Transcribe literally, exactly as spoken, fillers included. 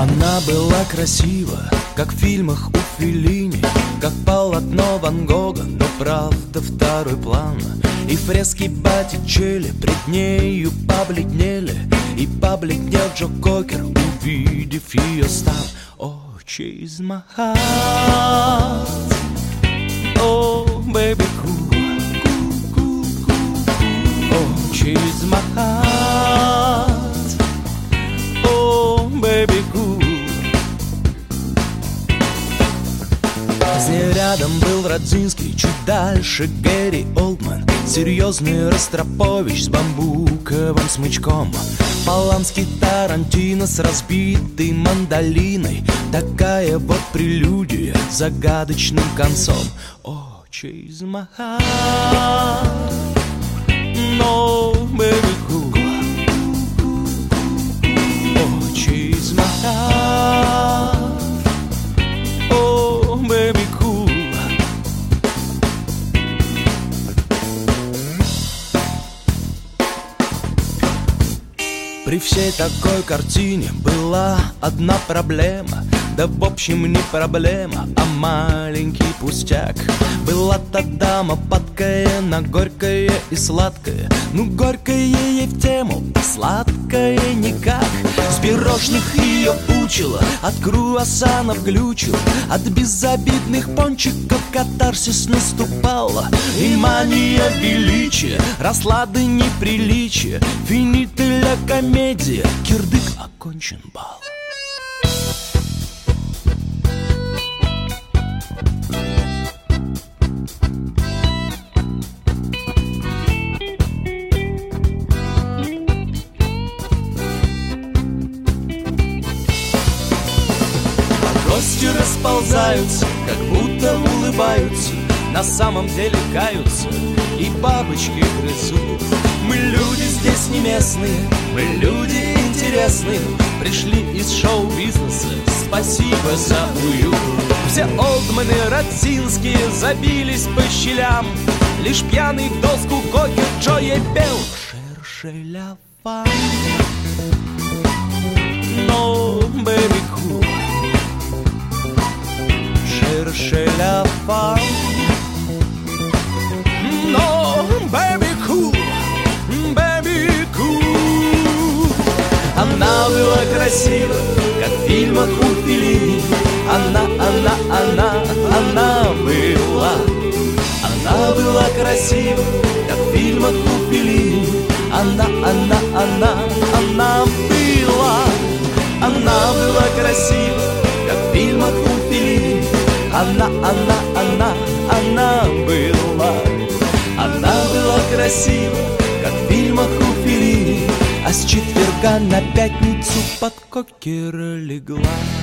Она была красива, как в фильмах у Феллини, как полотно Ван Гога, но правда второй план. И фрески Боттичелли пред нею побледнели, и побледнел Джо Кокер, увидев ее стан. Oh, she's my heart, oh, baby, cool, cool, cool, cool. Oh, she's my heart, oh, baby, cool. С ней рядом был Родзинский, чуть дальше Гэри Олдман, серьезный Ростропович с бамбуковым смычком, Поланский, Тарантино с разбитой мандолиной. Такая вот прелюдия с загадочным концом. Oh, she's my heart, no, baby, cool. Oh, she's my heart, oh, baby, cool. При всей такой картине была одна проблема. Да в общем не проблема, а маленький пустяк. Была та дама падкая на горькое и сладкое. Ну горькое ей в тему, а сладкое никак. С пирожных ее учила, от круассанов глючила, от безобидных пончиков катарсис наступала. И мания величия росла до неприличия. Финита ля комедия, кирдык, окончен бал. Гости расползаются, как будто улыбаются, на самом деле каются и бабочки грызут. Мы люди здесь не местные, мы люди интересные, пришли из шоу-бизнеса, спасибо за уют. Все Олдманы Родзинские забились по щелям, лишь пьяный в доску Кокер Джо ей пел шершелява. No, baby, cool. Шершелява. No, baby, cool. Baby, cool. Она была красива, как в фильмах у Феллини. Она, она, она, она была. Она была красива, как в фильмах у Феллини. Она, она, она, она была. Она была красива, как в фильмах у Феллини. Она, она, она, она была. Она была красива, как в фильмах у Феллини. А с четверга на пятницу под Кокера легла.